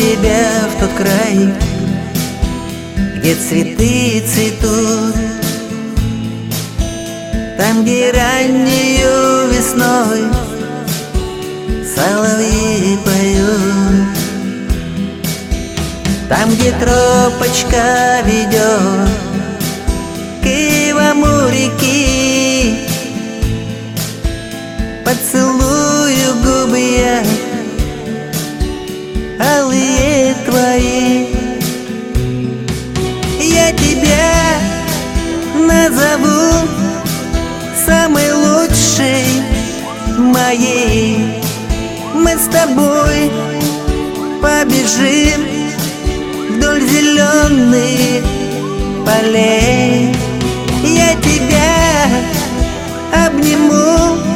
тебя в тот край, где цветы цветут, там, где раннею весной соловьи поют, там, где тропочка ведет к ивому реки. Поцелую губы я, алые твои. Я тебя назову самой лучшей моей. Мы с тобой побежим вдоль зеленых полей. Я тебя обниму,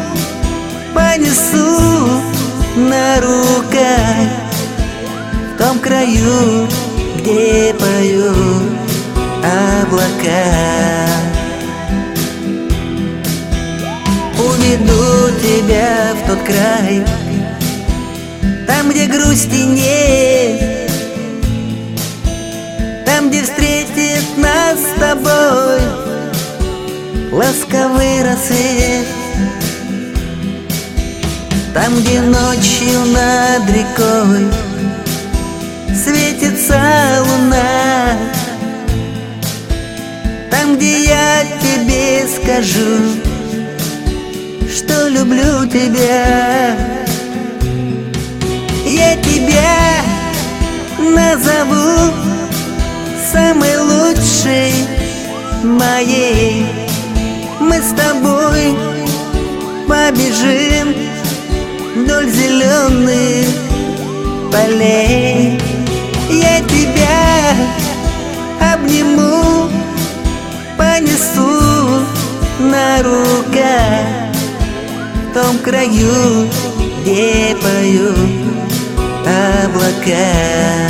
понесу на руках в том краю, где поют облака. Уведу тебя в тот край, там, где грусти нет, там, где встретит нас с тобой ласковый рассвет, там, где ночью над рекой светится луна, там, где я тебе скажу, что люблю тебя. Я тебя назову самой лучшей моей. Мы с тобой побежим вдоль зеленых полей. Я тебя обниму, понесу на руках в том краю, где поют облака.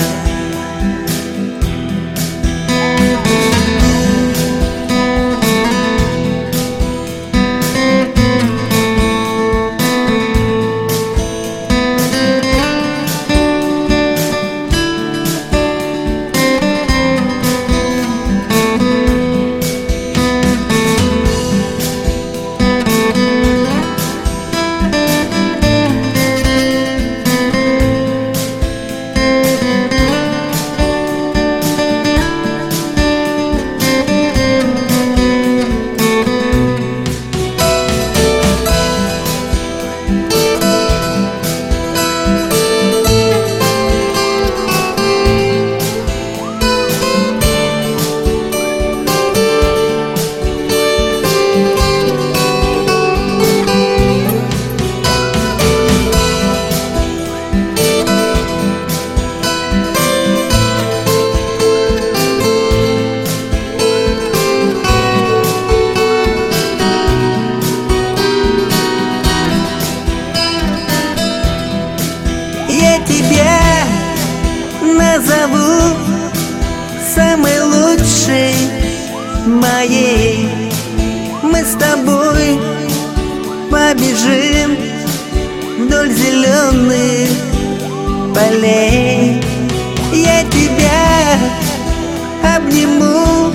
Я тебя назову самой лучшей моей. Мы с тобой побежим вдоль зеленых полей. Я тебя обниму,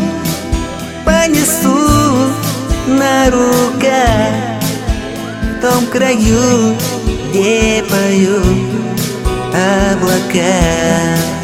понесу на руках в том краю, где поют облака.